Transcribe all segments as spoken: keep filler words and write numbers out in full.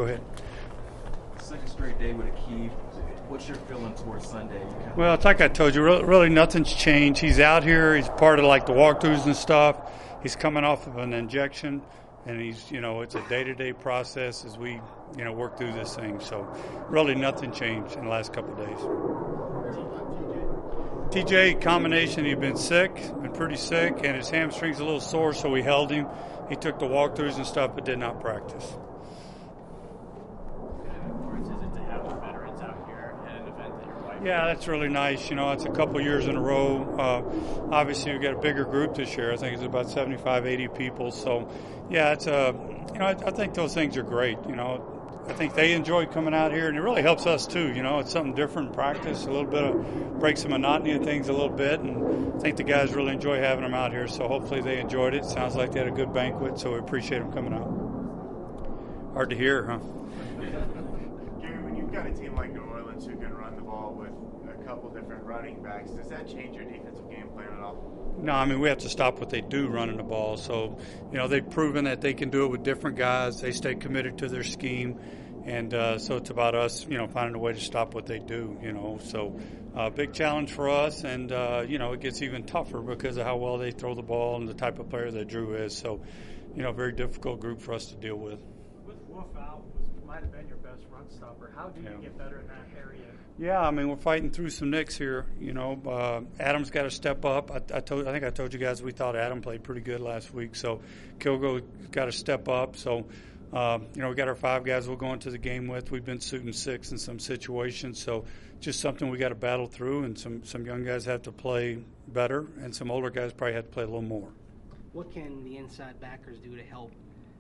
go ahead. Second straight day with Aqib. What's your feeling towards Sunday? Well, it's like I told you, really nothing's changed. He's out here. He's part of like the walkthroughs and stuff. He's coming off of an injection, and he's, you know, it's a day-to-day process as we, you know, work through this thing. So really nothing changed in the last couple of days. T J, combination, he'd been sick, been pretty sick, and his hamstring's a little sore, so we held him. He took the walkthroughs and stuff, but did not practice. Yeah, that's really nice. You know, it's a couple years in a row. Uh, obviously, we got a bigger group this year. I think it's about seventy-five, eighty people. So, yeah, it's a. You know, I, I think those things are great. You know, I think they enjoy coming out here, and it really helps us too. You know, it's something different in practice, a little bit of breaks the monotony of things a little bit, and I think the guys really enjoy having them out here. So hopefully they enjoyed it. Sounds like they had a good banquet, so we appreciate them coming out. Hard to hear, huh? Gary, when you've got a team like New Orleans who can run the ball with a couple different running backs, does that change your defensive game plan at all? No, I mean, we have to stop what they do running the ball. So, you know, they've proven that they can do it with different guys. They stay committed to their scheme. And uh, so it's about us, you know, finding a way to stop what they do, you know. So uh, big challenge for us. And, uh, you know, it gets even tougher because of how well they throw the ball and the type of player that Drew is. So, you know, very difficult group for us to deal with. With Wolf out, might have been your best run stopper. How do you yeah. get better in that area? Yeah, I mean, we're fighting through some nicks here. You know, uh, Adam's got to step up. I, I told, I think I told you guys we thought Adam played pretty good last week. So Kilgo got to step up. So, uh, you know, we got our five guys we'll go into the game with. We've been shooting six in some situations. So just something we got to battle through. And some, some young guys have to play better, and some older guys probably have to play a little more. What can the inside backers do to help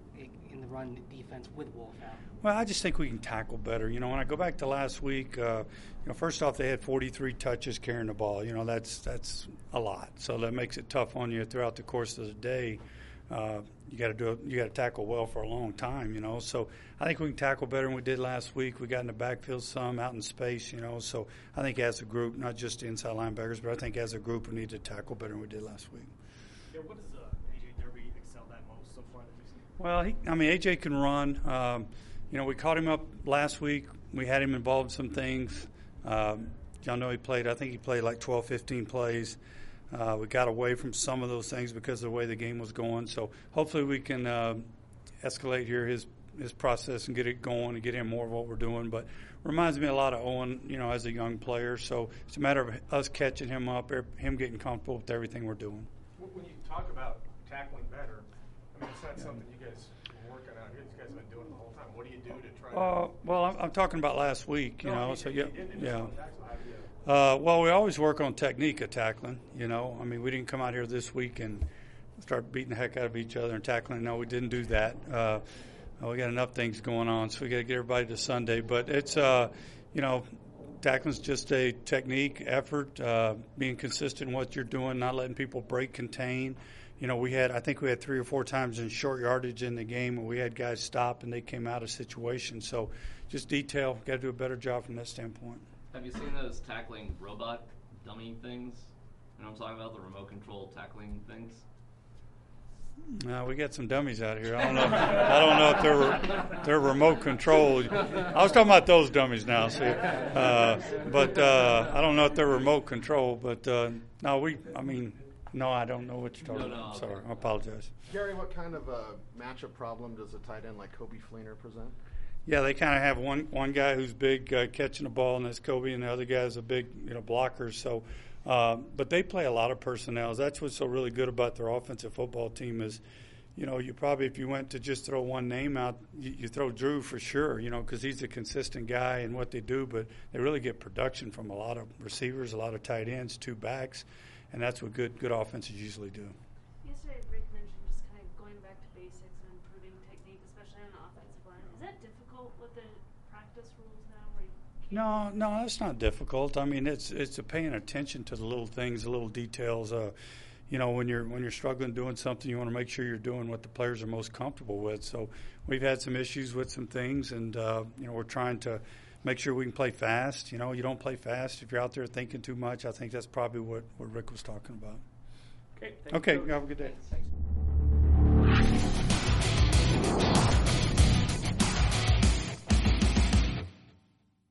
in the run defense with Wolf out? Well, I just think we can tackle better. You know, when I go back to last week, uh, you know, first off, they had forty-three touches carrying the ball. You know, that's that's a lot. So that makes it tough on you throughout the course of the day. Uh, you got to do it. You got to tackle well for a long time. You know, so I think we can tackle better than we did last week. We got in the backfield some, out in space. You know, so I think as a group, not just the inside linebackers, but I think as a group, we need to tackle better than we did last week. Yeah, what does uh, A J Derby excel at most so far that you've seen? Well, he, I mean, A J can run. Um, you know, we caught him up last week. We had him involved in some things. Um, y'all know he played, I think he played like twelve, fifteen plays. Uh, we got away from some of those things because of the way the game was going. So hopefully we can uh, escalate here his his process and get it going and get him more of what we're doing. But reminds me a lot of Owen, you know, as a young player. So it's a matter of us catching him up, him getting comfortable with everything we're doing. When you talk about tackling better, I mean, it's not something you guys are working out here. These guys have been doing it the whole time. What do you do to try uh, to... Well, I'm, I'm talking about last week, you no, know. I mean, so, you, yeah. you yeah. Uh, Uh, well, we always work on technique of tackling, you know. I mean, we didn't come out here this week and start beating the heck out of each other and tackling. No, we didn't do that. Uh, we got enough things going on, so we got to get everybody to Sunday. But it's, uh, you know, tackling's just a technique, effort, uh, being consistent in what you're doing, not letting people break, contain. You know, we had, I think we had three or four times in short yardage in the game where we had guys stop and they came out of situations. So just detail, got to do a better job from that standpoint. Have you seen those tackling robot dummy things? You know what I'm talking about, the remote control tackling things? No, we got some dummies out here. I don't know. I don't know if they're they're remote controlled. I was talking about those dummies now. See, uh, but uh, I don't know if they're remote controlled. But uh, no, we. I mean, no, I don't know what you're talking no, no, about. okay. Sorry, I apologize. Gary, what kind of a matchup problem does a tight end like Kobe Fleener present? Yeah, they kind of have one one guy who's big uh, catching the ball, and that's Kobe, and the other guy's a big, you know, blocker. So, uh, but they play a lot of personnel. That's what's so really good about their offensive football team is, you know, you probably if you went to just throw one name out, you, you throw Drew for sure, you know, because he's a consistent guy in what they do. But they really get production from a lot of receivers, a lot of tight ends, two backs, and that's what good good offenses usually do. Yesterday, Rick mentioned just kind of going back to basics and improving technique, especially on the offensive line. Is that difficult with the practice rules now? Where you can't No, no, that's not difficult. I mean, it's it's a paying attention to the little things, the little details. Uh, you know, when you're when you're struggling doing something, you want to make sure you're doing what the players are most comfortable with. So we've had some issues with some things, and uh, you know, we're trying to make sure we can play fast. You know, you don't play fast if you're out there thinking too much. I think that's probably what, what Rick was talking about. Okay, okay, have a good day.